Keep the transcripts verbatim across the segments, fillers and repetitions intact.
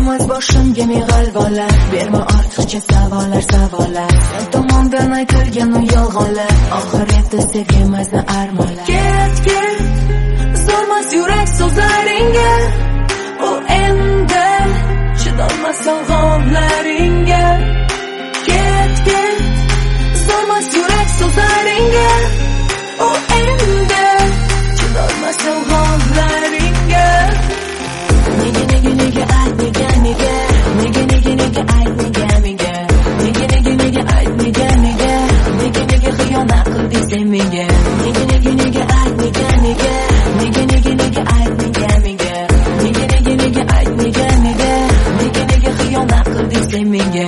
Qo'ymas boshimga ming g'alvalar, berma ortiqcha savollar savollar. Sen tomondan aytilgan u yolg'onlar, oxirida sevgimizni armonlar. Ket ket, zormas yurak so'zlaringga, u endi chidolmas yolg'onlaringga. Ket ket, zormas yurak so'zlaringga, u endi chidolmas yolg'onlaringga. Nega nega nega ayt nega nega, nega nega nega ayt nega nega, nega nega nega ayt nega nega, nega nega xiyonat qilding sen menga. Nega nega nega ayt nega nega, nega nega nega ayt nega nega, nega nega nega ayt nega nega, nega nega xiyonat qilding sen menga.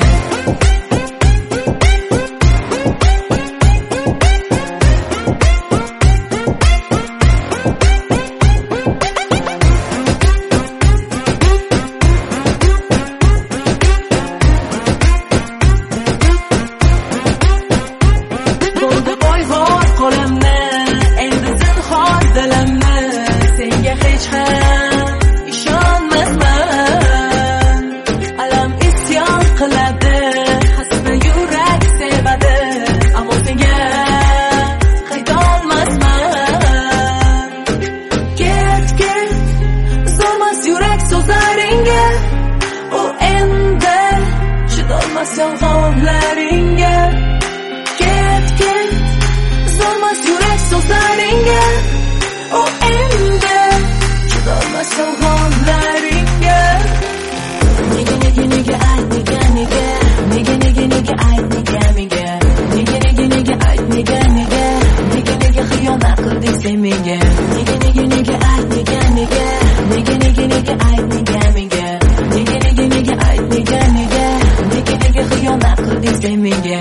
Yolg'onlaringga ket ket, zormas yurak so'zlaringga, u endi chidolmas yolg'onlaringga. Nega nega nega ayt nega nega, nega nega nega ayt nega nega, nega nega nega ayt nega nega, nega nega xiyonat qilding sen menga. Nega nega nega ayt nega nega, nega nega nega ayt nega nega, nega nega nega ayt nega nega, nega nega xiyonat qilding sen menga.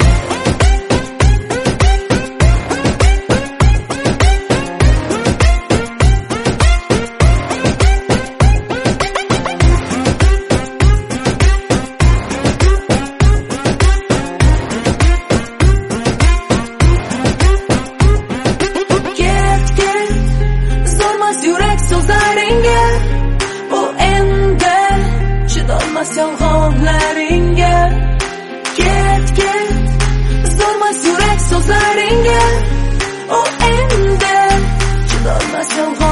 Ket ket, zormas yurak so'zlaringga, u endi chidolmas yolg'onlaringga. Ket ket, zormas yurak so'zlaringga, u endi chidolmas yolg'onlaringga.